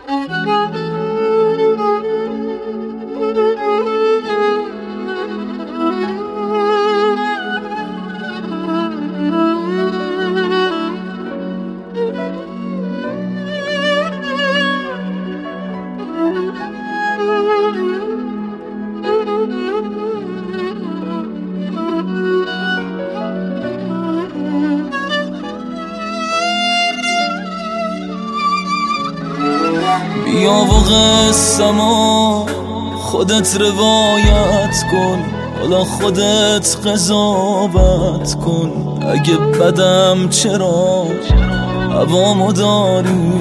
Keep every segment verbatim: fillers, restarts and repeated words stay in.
بیا و قصه‌مو خودت روایت کن، حالا خودت قضاوت کن. اگه بدم چرا هوامو داری،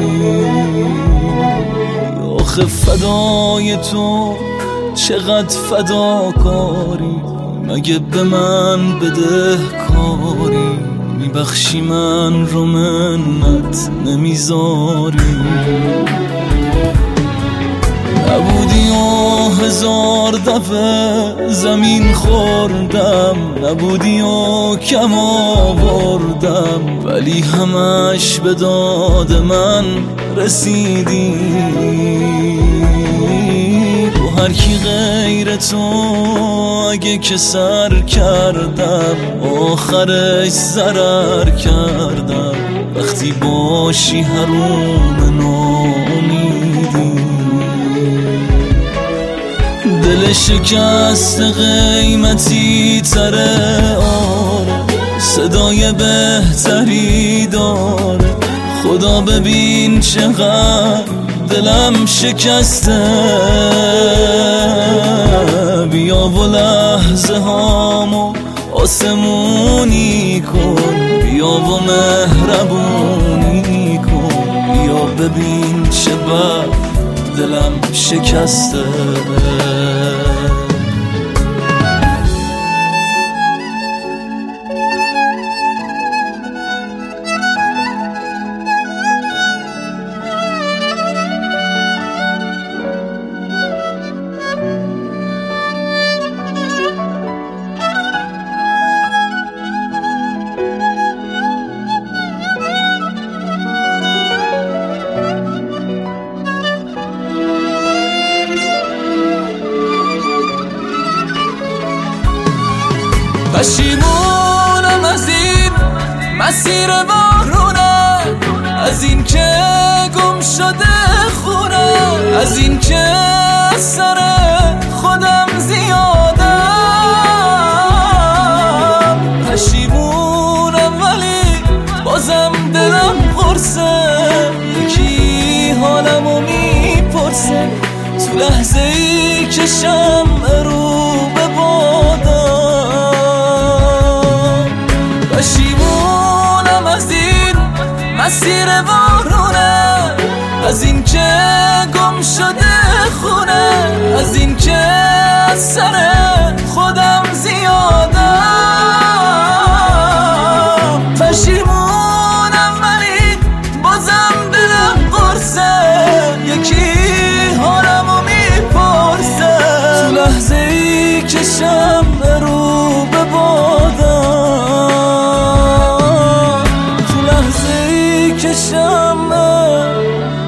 آخه فدای تو چقدر فداکاری. مگه به من بده کاری، میبخشی من رو منت نمیذاری. نبودی و هزار دفعه زمین خوردم، نبودی و کم آوردم، ولی همش به داد من رسیدی. با هر کی غیر تو اگه که سر کردم، آخرش ضرر کردم. وقتی باشی حروم ناامیدی، دل شکست قیمتی تره آره، صدای بهتری داره. خدا ببین چقدر دلم شکسته. بیا و لحظه هامو آسمونی کن، بیا و مهربونی کن. بیا ببین چه بد دلم شکسته. پشیمونم از این مسیر بارونه، از این که گم شده خونه، از این که سر خودم زیادم. پشیمونم ولی بازم دلم قرصه، یکی حالمو میپرسه تو لحظه ای که شمع رو به بادم. پشیمونم از این مسیر وارونه، از این که گم شده خونه، از این که از سر خودم زیادم. پشیمونم ولی بازم دلم قرصه، یکی حالمو میپرسه تو لحظه ای که شمع رو به بادم، تو لحظه ای که شمع